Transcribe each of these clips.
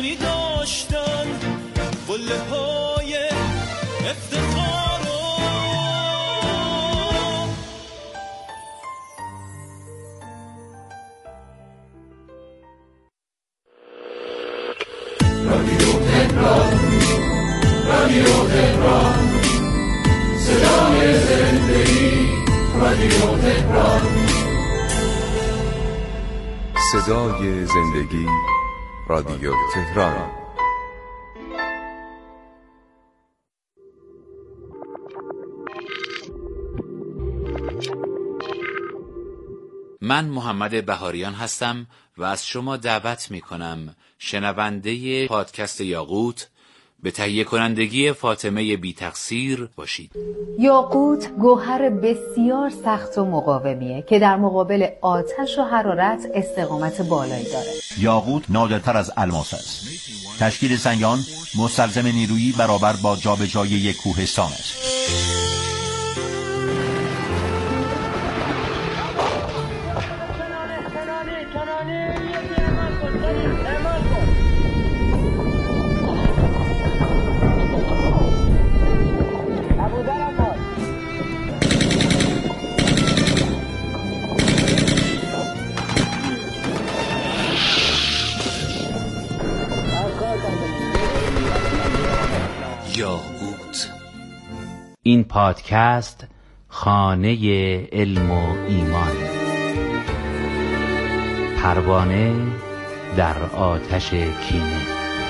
می داشتن قله های افتخار رادیو تهران، رادیو تهران، صدای زندگی، رادیو تهران، صدای زندگی، رادیو تهران. من محمد بهاریان هستم و از شما دعوت می کنم شنونده پادکست یاقوت به تهیه کنندگی فاطمه بی تقصیر باشید. یاقوت گوهر بسیار سخت و مقاومیه که در مقابل آتش و حرارت استقامت بالایی داره. یاقوت نادرتر از الماس است. تشکیل سنگ آن مستلزم نیرویی برابر با جابجایی یک کوهستان است. یاقوت. این پادکست خانه علم و ایمان، پروانه در آتش کینه.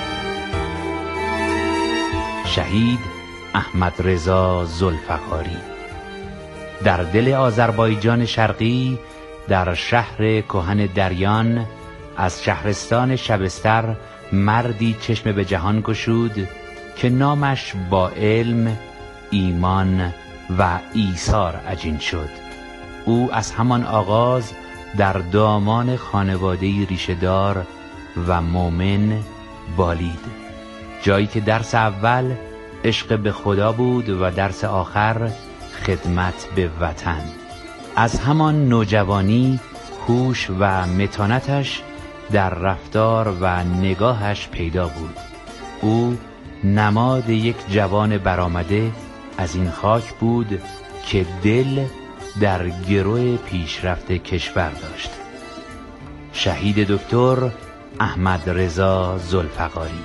شهید احمد رضا ذوالفقاری. در دل آذربایجان شرقی، در شهر کهن دریان، از شهرستان شبستر مردی چشم به جهان گشود که نامش با علم، ایمان و ایثار عجین شد. او از همان آغاز در دامان خانواده‌ای ریشه‌دار و مؤمن بالید، جایی که درس اول عشق به خدا بود و درس آخر خدمت به وطن. از همان نوجوانی هوش و متانتش در رفتار و نگاهش پیدا بود. او نماد یک جوان برآمده از این خاک بود که دل در گرو پیشرفت کشور داشت. شهید دکتر احمد رضا ذوالفقاری.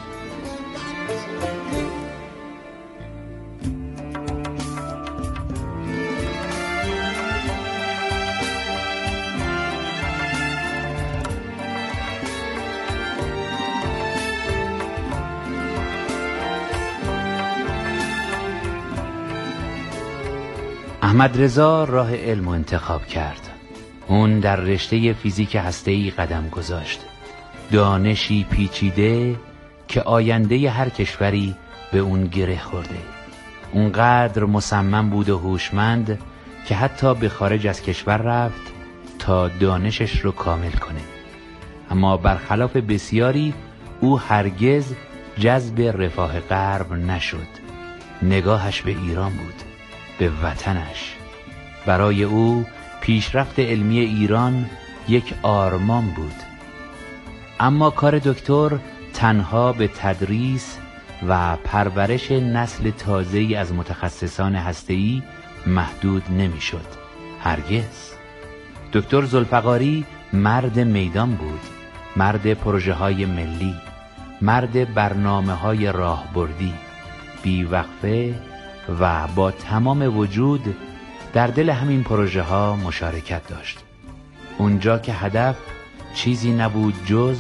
احمد رضا راه علم انتخاب کرد. اون در رشته فیزیک هسته‌ای قدم گذاشت. دانشی پیچیده که آینده هر کشوری به اون گره خورده. اونقدر مصمم بود و هوشمند که حتی به خارج از کشور رفت تا دانشش رو کامل کنه. اما برخلاف بسیاری او هرگز جذب رفاه غرب نشد. نگاهش به ایران بود، به وطنش. برای او پیشرفت علمی ایران یک آرمان بود. اما کار دکتر تنها به تدریس و پرورش نسل تازه‌ای از متخصصان هسته‌ای محدود نمی‌شد. هرگز. دکتر ذوالفقاری مرد میدان بود، مرد پروژه‌های ملی، مرد برنامه‌های راهبردی، بی‌وقفه و با تمام وجود در دل همین پروژه ها مشارکت داشت. اونجا که هدف چیزی نبود جز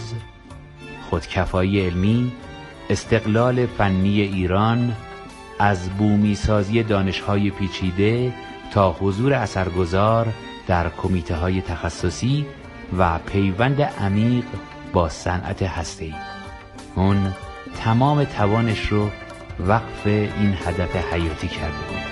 خودکفایی علمی، استقلال فنی ایران، از بومی سازی دانش‌های پیچیده تا حضور اثرگذار در کمیته های تخصصی و پیوند عمیق با صنعت هسته‌ای. اون تمام توانش رو وقف این هدف حیاتی کرده بود.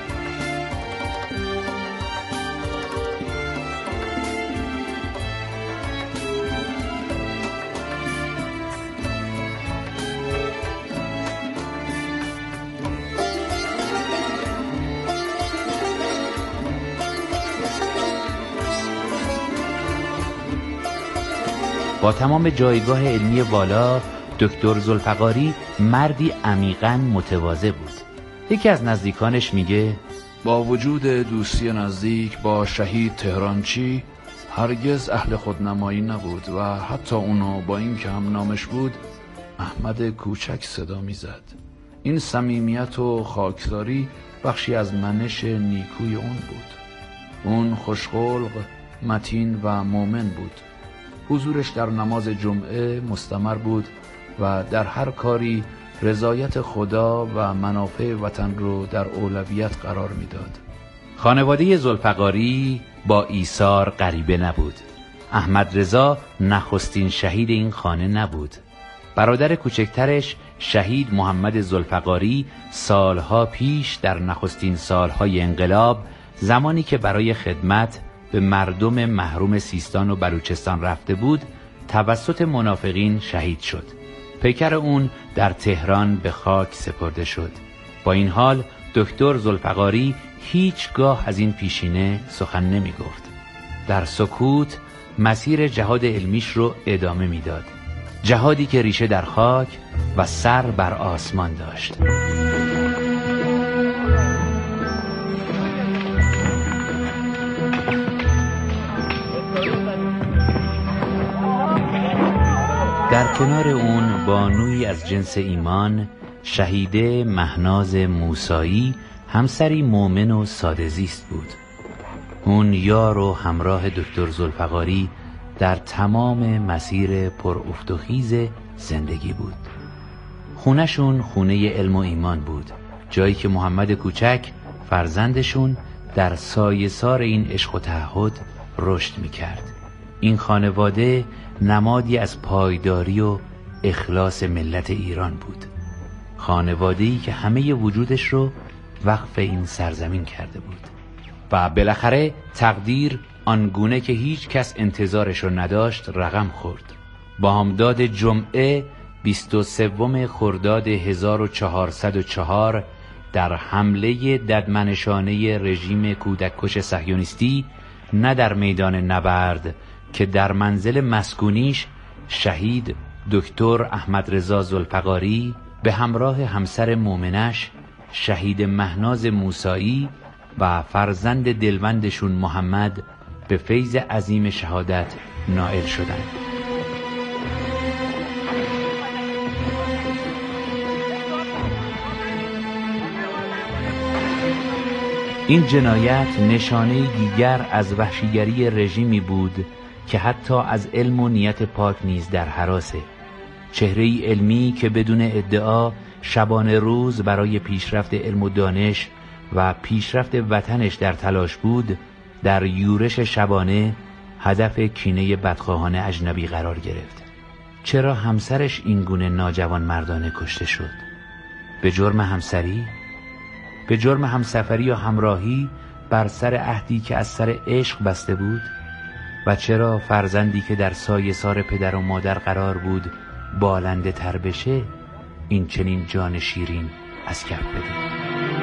با تمام جایگاه علمی بالا، دکتر ذوالفقاری مردی عمیقاً متواضع بود. یکی از نزدیکانش میگه با وجود دوستی نزدیک با شهید تهرانچی هرگز اهل خودنمایی نبود و حتی اونو با این که هم نامش بود احمد کوچک صدا میزد. این صمیمیت و خاکساری بخشی از منش نیکوی اون بود. اون خوشخلق، متین و مومن بود. حضورش در نماز جمعه مستمر بود و در هر کاری رضایت خدا و منافع وطن رو در اولویت قرار میداد. خانواده ذوالفقاری با ایثار غریبه نبود. احمد رضا نخستین شهید این خانه نبود. برادر کوچکترش شهید محمد ذوالفقاری سالها پیش در نخستین سالهای انقلاب، زمانی که برای خدمت به مردم محروم سیستان و بلوچستان رفته بود، توسط منافقین شهید شد. پیکر اون در تهران به خاک سپرده شد. با این حال دکتر ذوالفقاری هیچگاه از این پیشینه سخن نمی گفت. در سکوت مسیر جهاد علمیش رو ادامه میداد. جهادی که ریشه در خاک و سر بر آسمان داشت. در کنار اون بانویی از جنس ایمان، شهیده مهناز موسایی، همسری مومن و ساده‌زیست بود. اون یار و همراه دکتر ذوالفقاری در تمام مسیر پر افت و خیز زندگی بود. خونه‌شون خونه علم و ایمان بود، جایی که محمد کوچک فرزندشون در سایه‌سار این عشق و تعهد رشد می‌کرد. این خانواده نمادی از پایداری و اخلاص ملت ایران بود. خانواده‌ای که همه وجودش رو وقف این سرزمین کرده بود و بالاخره تقدیر آنگونه که هیچ کس انتظارش رو نداشت رقم خورد. بامداد جمعه 23 خرداد 1404 در حمله ددمنشانه رژیم کودککش صهیونیستی، نه در میدان نبرد که در منزل مسکونیش، شهید دکتر احمد رضا ذوالفقاری به همراه همسر مومنش شهید مهناز موسایی و فرزند دلوندشون محمد به فیض عظیم شهادت نائل شدند. این جنایت نشانه دیگر از وحشیگری رژیمی بود که حتی از علم و نیت پاک نیز در هراسه. چهره‌ای علمی که بدون ادعا شبانه روز برای پیشرفت علم و دانش و پیشرفت وطنش در تلاش بود، در یورش شبانه هدف کینه بدخواهان اجنبی قرار گرفت. چرا همسرش اینگونه ناجوان مردانه کشته شد؟ به جرم همسری؟ به جرم همسفری و همراهی بر سر عهدی که از سر عشق بسته بود؟ و چرا فرزندی که در سایه‌سار پدر و مادر قرار بود بالنده تر بشه، این چنین جان شیرین از کف بده؟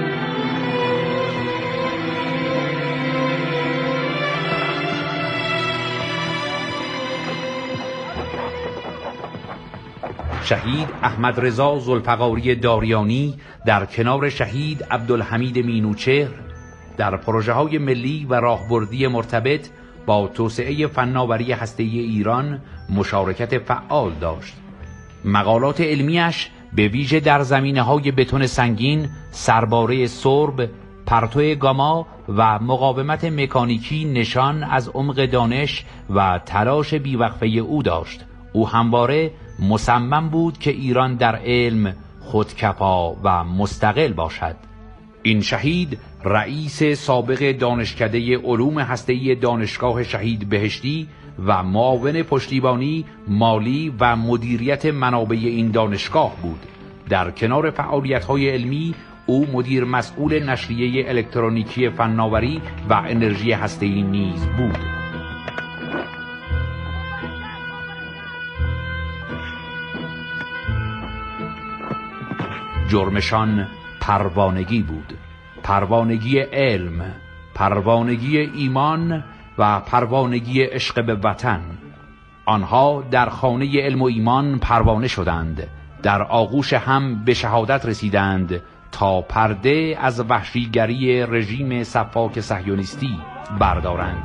شهید احمد رضا ذوالفقاری داریانی در کنار شهید عبدالحمید مینوچهر در پروژه‌های ملی و راهبردی مرتبط با توسعه فناوری هسته‌ای ایران مشارکت فعال داشت. مقالات علمیش به ویژه در زمینه‌های بتون سنگین، سرباره سرب، پرتو گاما و مقاومت مکانیکی نشان از عمق دانش و تلاش بیوقفه او داشت. او همواره مصمم بود که ایران در علم خودکفا و مستقل باشد. این شهید رئیس سابق دانشکده علوم هسته‌ای دانشگاه شهید بهشتی و معاون پشتیبانی مالی و مدیریت منابع این دانشگاه بود. در کنار فعالیت‌های علمی، او مدیر مسئول نشریه الکترونیکی فناوری و انرژی هسته‌ای نیز بود. جرمشان پروانگی بود، پروانگی علم، پروانگی ایمان و پروانگی عشق به وطن. آنها در خانه علم و ایمان پروانه شدند، در آغوش هم به شهادت رسیدند تا پرده از وحشیگری رژیم سفاک صهیونیستی بردارند.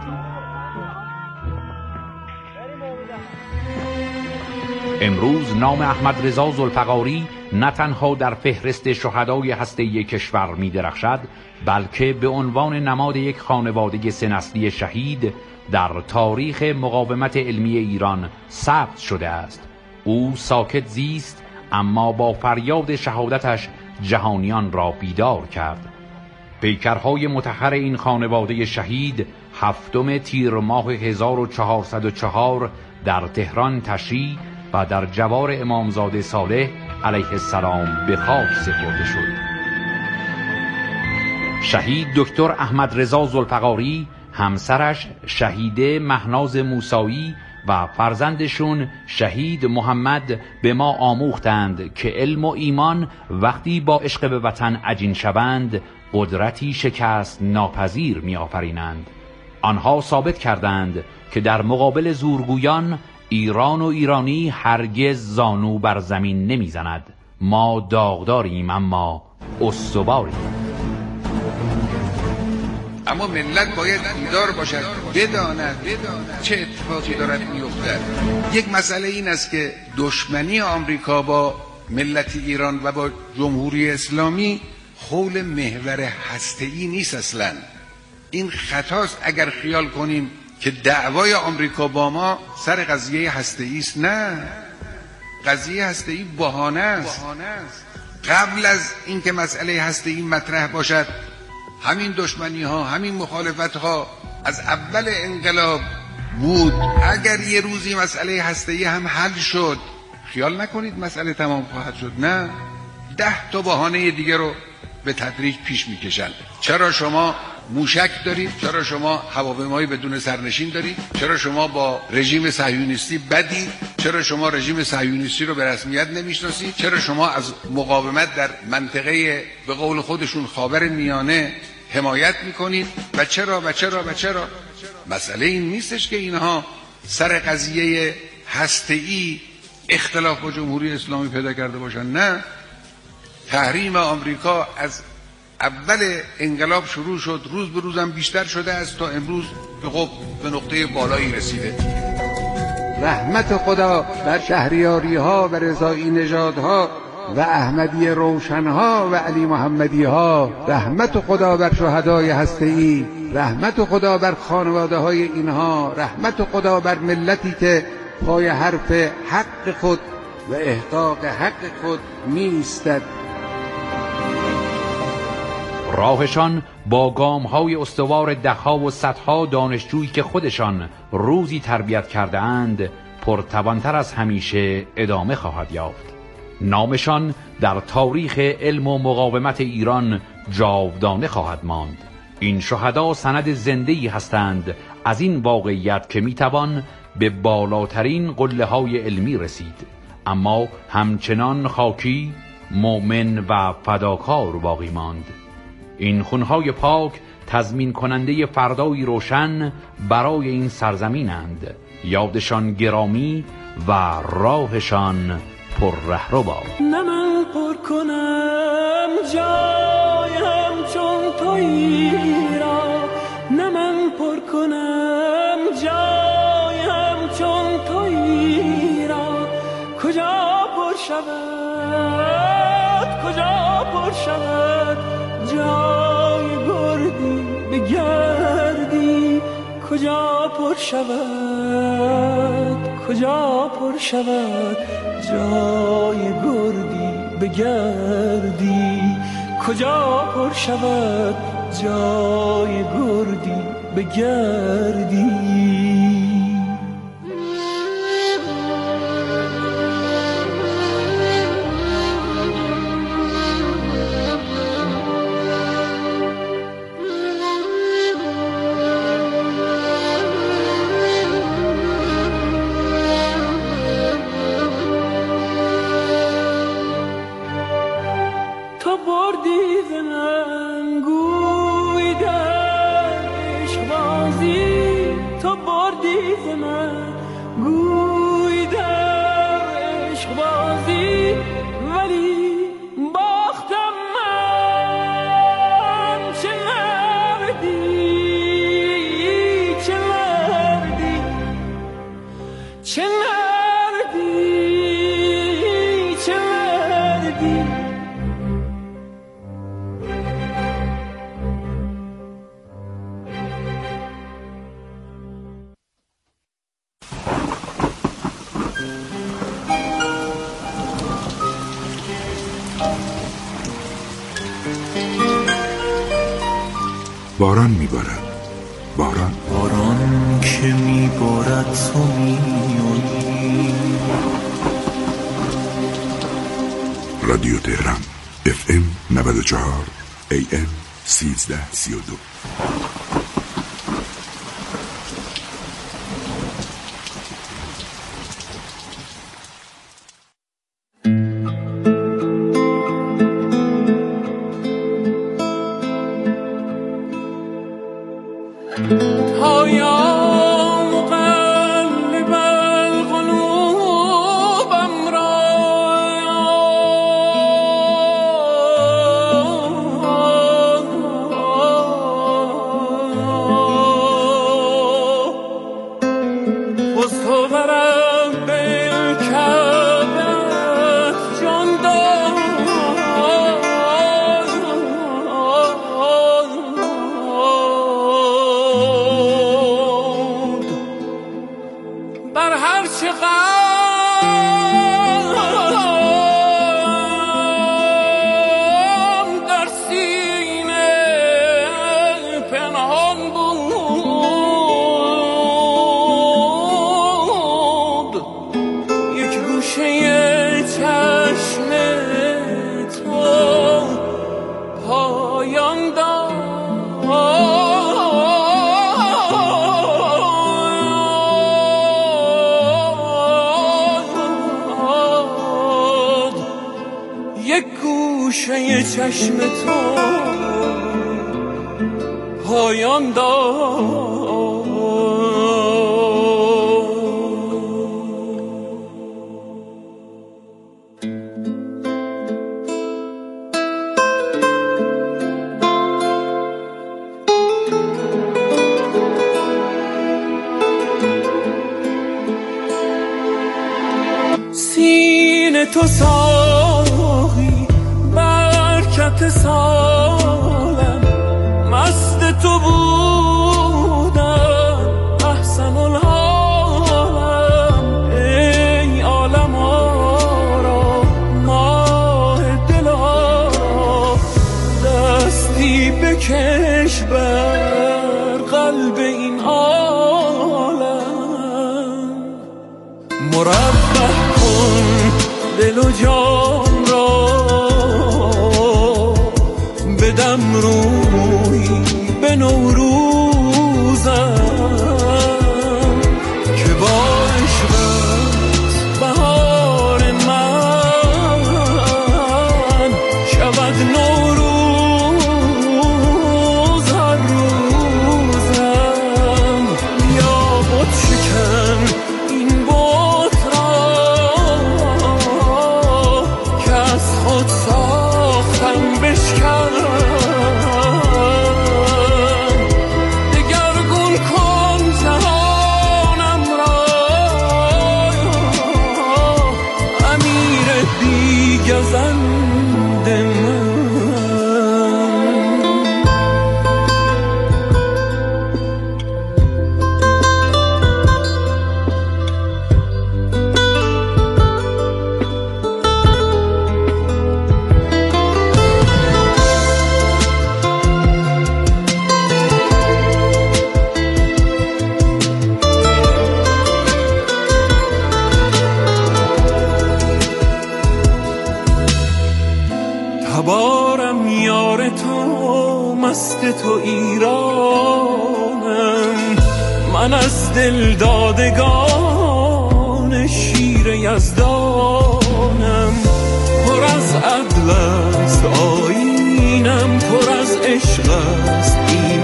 امروز نام احمد رضا ذوالفقاری نه تنها در فهرست شهدای هسته‌ای کشور می درخشد، بلکه به عنوان نماد یک خانواده سه‌نسلی شهید در تاریخ مقاومت علمی ایران ثبت شده است. او ساکت زیست، اما با فریاد شهادتش جهانیان را بیدار کرد. پیکرهای مطهر این خانواده شهید 7 تیر ماه 1404 در تهران تشییع و در جوار امامزاده صالح علیه السلام به خاک سپرده شد. شهید دکتر احمد رضا ذوالفقاری، همسرش شهیده مهناز موسایی و فرزندشون شهید محمد به ما آموختند که علم و ایمان وقتی با عشق به وطن عجین شوند قدرتی شکست ناپذیر می آفرینند. آنها ثابت کردند که در مقابل زورگویان ایران و ایرانی هرگز زانو بر زمین نمی زند. ما داغداریم اما استواریم. اما ملت باید بیدار باشد، بداند چه اتفاقی دارد می‌افتد. یک مسئله این است که دشمنی آمریکا با ملت ایران و با جمهوری اسلامی حول محور هسته‌ای نیست اصلا. این خطاست اگر خیال کنیم که دعوای آمریکا با ما سر قضیه هسته‌ای است. نه، قضیه هسته‌ای بهانه است. قبل از اینکه مسئله هسته‌ای مطرح باشد همین دشمنی ها، همین مخالفت ها از اول انقلاب بود. اگر یه روزی مسئله هسته‌ای هم حل شد، خیال نکنید مسئله تمام خواهد شد. نه، 10 تا بهانه دیگه رو به تدریج پیش میکشن. چرا شما موشک دارید؟ چرا شما هواپیمایی بدون سرنشین دارید؟ چرا شما با رژیم صهیونیستی بدید؟ چرا شما رژیم صهیونیستی رو به رسمیت نمیشناسید؟ چرا شما از مقاومت در منطقه به قول خودشون خاور میانه حمایت میکنید؟ و چرا؟ مسئله این نیستش که اینها سر قضیه هسته‌ای اختلاف با جمهوری اسلامی پیدا کرده باشن. نه، تحریم آمریکا از اول انقلاب شروع شد، روز به روزم بیشتر شده است تا امروز به نقطه بالایی رسیده. رحمت خدا بر شهریاری ها و رضایی نژادها و احمدی روشنها و علی محمدی ها، رحمت خدا بر شهدای هسته‌ای، رحمت خدا بر خانواده های اینها، رحمت خدا بر ملتی که پای حرف حق خود و احقاق حق خود می‌ایستد. راهشان با گام‌های استوار ده‌ها و صدها دانشجویی که خودشان روزی تربیت کرده اند پرتوانتر از همیشه ادامه خواهد یافت. نامشان در تاریخ علم و مقاومت ایران جاودانه خواهد ماند. این شهدا سند زنده‌ای هستند از این واقعیت که میتوان به بالاترین قله‌های علمی رسید، اما همچنان خاکی، مؤمن و فداکار باقی ماند. این خونهای پاک تضمین کننده فردایی روشن برای این سرزمینند. یادشان گرامی و راهشان پر رهرو باد. نه من پر کنم جایم چون تویی را، نه من پر کنم جایم چون تویی را. کجا پر شود، کجا پر شود جای گردی بگردی. کجا پر شود، کجا پر شود جای گردی بگردی. کجا پر شود جای گردی بگردی. تو باران میبارد، باران که میبارد تو میانی. رادیو تهران FM 94 AM 1332. چشم تو پایان داد. سینه تو ساقی برکت سالم، مست تو بودم احسن الحالم. ای عالم آرا ماه دل آرا، دستی بکش بر قلب این عالم. مربع کن دل و جان را، بدم روی به نوروزم که با عشقت بهار من شود نوروز هر روزم. یا بت شکن این بت را که از خود ساختم بشکن. تبارم یار تو، مست تو ایرانم، من از دل دادگان شیر یزدانم. پر از عدل است آیینم، پر از عشق است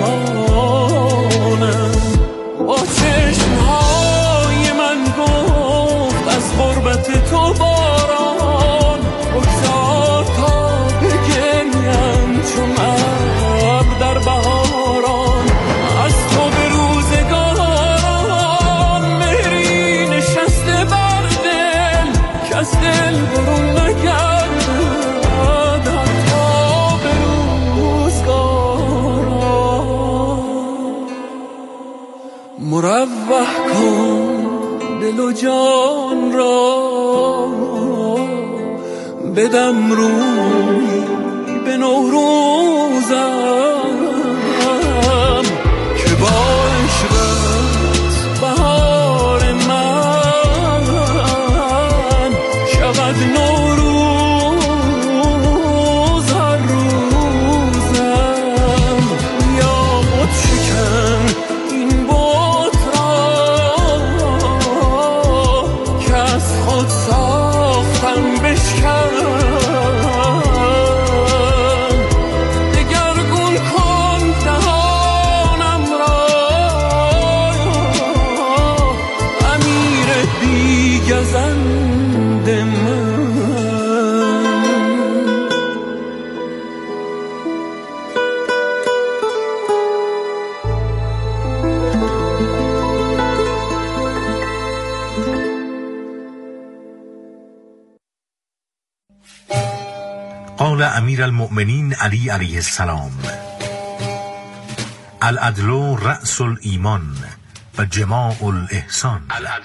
ایمانم. با چشمهای من گفت از غربت تو باران، بگذار تا بگریم چون ابر در بهاران. از تو به روزگاران مهری نشسته بر دل، که از دل برون نگردم. مروح کن دل و جان را، بدم روی به نوروزم که با عشقت بهار من شود نوروز هر روزم. یا بت شکن این بت را که از خود ساختم بشکن، دگرگون کن دهانم را، امیر بیگزند من. قال امیر المؤمنین علی علیه السلام: العدل رأس الایمان و جماع الاحسان.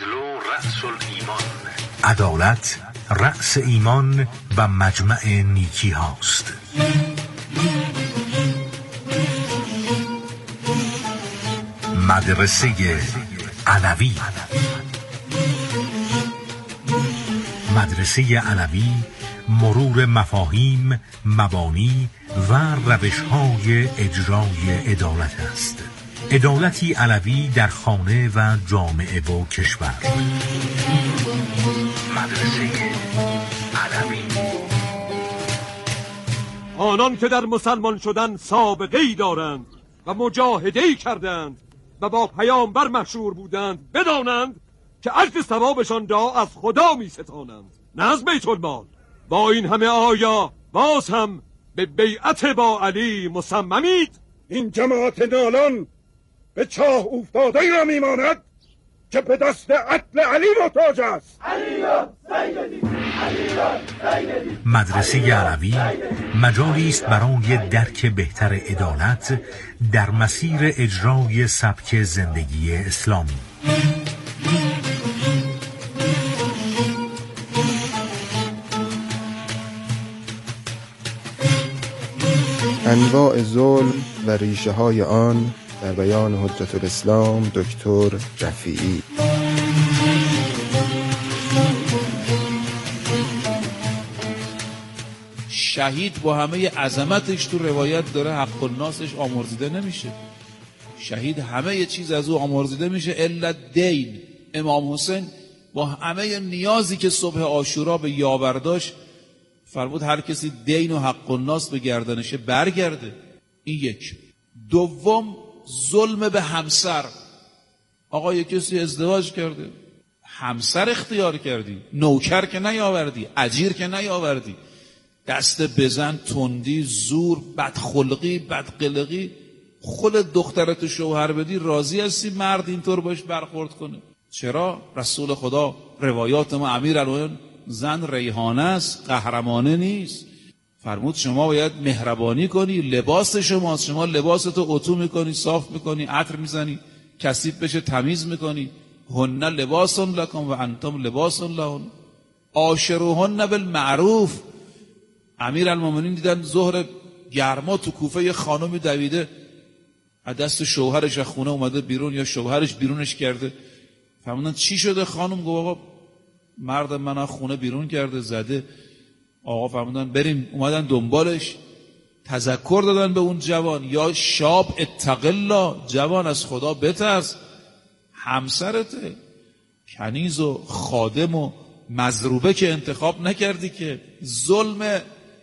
عدالت رأس ایمان و مجمع نیکی هاست. مدرسه علوی. مدرسه علوی مرور مفاهیم، مبانی و روش‌های اجرای عدالت است. عدالتی علوی در خانه و جامعه و کشور. مدرسه علوی. آنان که در مسلمان شدن سابقه‌ای دارند و مجاهده‌ای کردند و با پیامبر مشهور بودند، بدانند که اجر ثوابشان را از خدا می ستانند، نه از بیت المال. با این همه آیا باز هم به بیعت با علی مصممید؟ این جماعت نالان به چاه افتاده‌ای را میماند که به دست عدل علی محتاج است. مدرسه علوی مجالی است برای درک بهتر عدالت در مسیر اجرای سبک زندگی اسلامی. انواع ظلم و ریشه های آن در بیان حجت الاسلام دکتر رفیعی. شهید با همه عظمتش تو روایت داره حق الناسش آمرزیده نمیشه. شهید همه چیز از او آمرزیده میشه الا دین. امام حسین با همه نیازی که صبح عاشورا به یاور داشت فرمود هر کسی دین و حق الناس به گردنشه برگرده. این یک. دوم ظلم به همسر. آقا یک کسی ازدواج کرده، همسر اختیار کردی، نوکر که نیاوردی، اجیر که نیاوردی، دست بزن، تندی، زور، بدخلقی، بدقلقی، خود دخترت شوهر بدی راضی هستی مرد اینطور باش برخورد کنه؟ چرا؟ رسول خدا روایات ما امیرالمومنین زن ریحانه است، قهرمانه نیست. فرمود شما باید مهربانی کنی، لباس شماست، شما لباستو اتو میکنی، صاف میکنی، عطر میزنی، کثیف بشه تمیز میکنی. هن لباس لکم و انتم لباس لهن عاشروهن بالمعروف. امیرالمومنین دیدن ظهر گرما تو کوفه یه خانمی دویده از دست شوهرش از خونه اومده بیرون یا شوهرش بیرونش کرده. فرمودن چی شده خانم؟ گفت آقا مرد من از خونه بیرون کرده زده. آقا فرمودن بریم. اومدن دنبالش، تذکر دادن به اون جوان یا شاب اتق الله، جوان از خدا بترس، همسرته، کنیز و خادم و مضروبه که انتخاب نکردی که. ظلم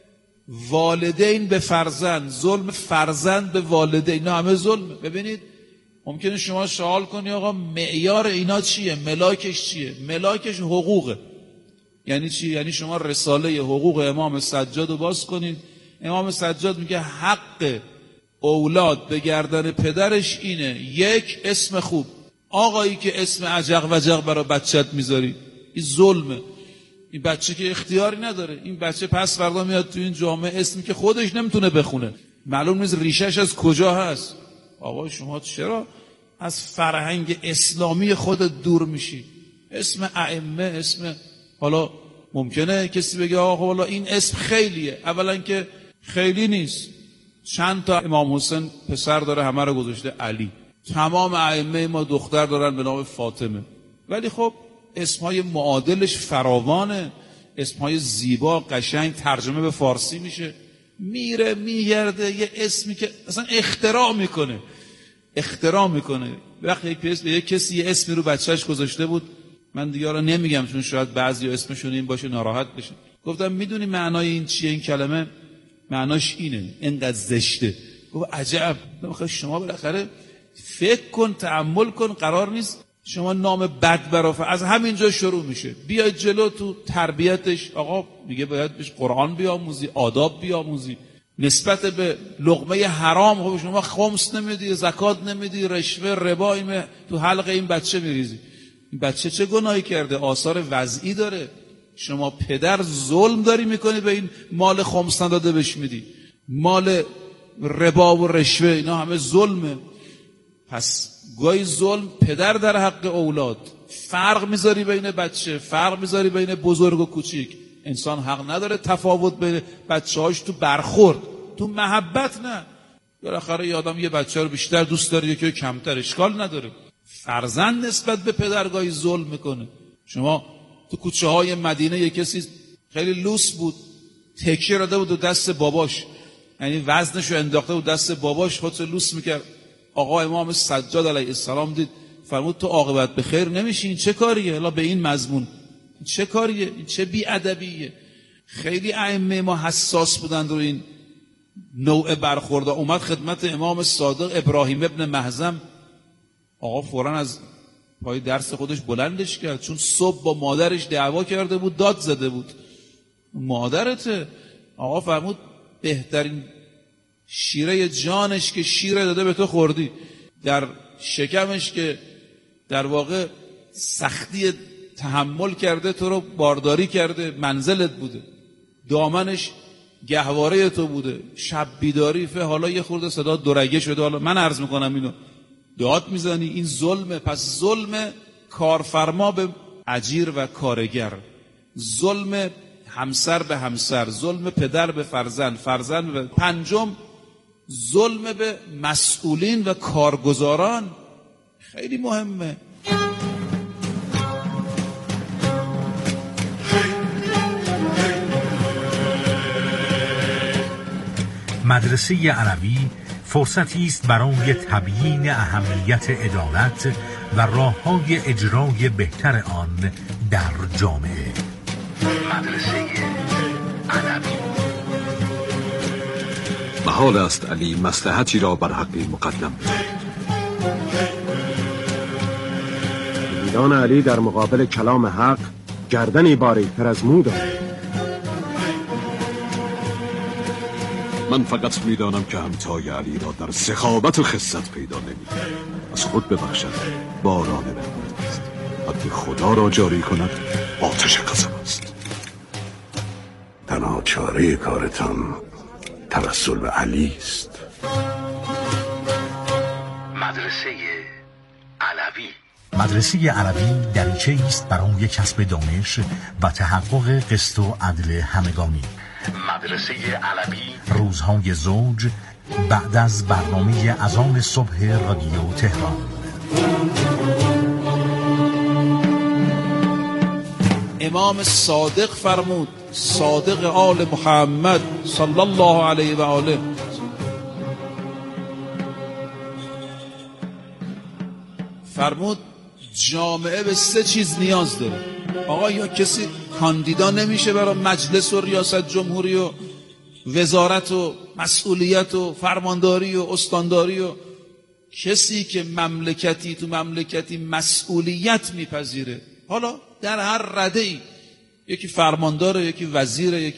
والدین به فرزند، ظلم فرزند به والدین، نه همه ظلمه. ببینید ممکنه شما سوال کنی آقا معیار اینا چیه؟ ملاکش چیه؟ ملاکش حقوقه. یعنی چی؟ یعنی شما رساله حقوق امام سجاد رو باز کنید، امام سجاد میگه حق اولاد به گردن پدرش اینه: یک، اسم خوب. آقایی که اسم عجق وجق برای بچت میذاری، این ظلمه. این بچه که اختیاری نداره، این بچه پس فردا میاد تو این جامعه اسمی که خودش نمیتونه بخونه، معلوم نیست ریشش از کجا هست. آقا شما چرا از فرهنگ اسلامی خودت دور میشی. اسم ائمه، اسم، حالا ممکنه کسی بگه آقا والا این اسم خیلیه. اولا که خیلی نیست. چند تا امام حسین پسر داره، همه رو گذاشته علی. تمام ائمه ما دختر دارن به نام فاطمه. ولی خب اسمهای معادلش فراوانه، اسمهای زیبا قشنگ ترجمه به فارسی میشه. میره میگرده یه اسمی که اصلا اختراع میکنه. وقتی یک کسی یه اسمی رو بچهش گذاشته بود، من دیگه رو نمیگم چون شاید بعضی اسمشون این باشه ناراحت بشه، گفتم میدونی معنای این چیه؟ این کلمه معناش اینه، اینقدر زشته. گفت عجب. شما بالاخره فکر کن، تأمل کن، قرار نیست شما نام بد برافت. از همینجا شروع میشه. بیاید جلو تو تربیتش. آقا میگه باید بهش قرآن بیاموزی، آداب بیاموزی، نسبت به لقمه حرام. خب شما خمس نمیدی، زکات نمیدی، رشوه، ربا تو حلق این بچه میریزی. این بچه چه گناهی کرده؟ آثار وضعی داره. شما پدر ظلم داری میکنی، به این مال خمس نداده بهش میدی، مال ربا و رشوه، اینا همه ظلمه. پس گاهی ظلم پدر در حق اولاد، فرق میذاری بین بچه، فرق میذاری بین بزرگ و کوچیک. انسان حق نداره تفاوت بین بچه‌هاش تو برخورد، تو محبت نه. بالاخره یه آدم یه بچه رو بیشتر دوست داره یکی کمتر، اشکال نداره. فرزند نسبت به پدر گاهی ظلم میکنه. شما تو کوچه های مدینه یه کسی خیلی لوس بود، تکیه داده بود و دست باباش، یعنی وزنشو انداخته بود دست باباش، خودشو لوس میکرد. آقا امام سجاد علیه السلام دید، فرمود تو عاقبت به خیر نمیشی. این چه کاریه؟ الا به این مضمون این چه کاریه؟ این چه بی‌ادبیه؟ خیلی ائمه ما حساس بودند رو این نوع برخورد. اومد خدمت امام صادق ابراهیم ابن محزم، آقا فوراً از پای درس خودش بلندش کرد، چون صبح با مادرش دعوا کرده بود، داد زده بود. مادرته. آقا فرمود بهترین شیره جانش که شیره داده به تو خوردی، در شکمش که در واقع سختی تحمل کرده، تو رو بارداری کرده، منزلت بوده، دامنش گهواره تو بوده، شب بیداری حالا یه خورده صدا درگه شده، حالا من عرض میکنم اینو داد میزنی. این ظلمه. پس ظلم کارفرما به اجیر و کارگر، ظلم همسر به همسر، ظلم پدر به فرزند، فرزند به پنجم ظلم به مسئولین و کارگزاران. خیلی مهمه. مدرسه علوی فرصتی است برای تبیین اهمیت عدالت و راه‌های اجرای بهتر آن در جامعه. مدرسه علوی. محال است علی مصلحتی را بر حقی مقدم بدهد. میدان علی در مقابل کلام حق گردنی باریک‌تر از مو دارد. من فقط میدانم که همتای علی را در سخاوت و خست پیدا نمی‌کنم. از خود ببخشد باران رحمت است، حد خدا را جاری کند آتش غضب است. تنها چاره کارتان توسل به علی است. مدرسه علوی. مدرسه علوی دریچه است برای کسب دانش و تحقق قسط و عدل همگانی. مدرسه علوی. روزهای زوج بعد از برنامه اذان صبح رادیو تهران. امام صادق فرمود، صادق آل محمد صلی الله علیه و آله، فرمود جامعه به 3 چیز نیاز داره. آقا یا کسی کاندیدا نمیشه برای مجلس و ریاست جمهوری و وزارت و مسئولیت و فرمانداری و استانداری، و کسی که تو مملکتی مسئولیت میپذیره، حالا در هر رده‌ای، یکی فرمانداره، یکی وزیره،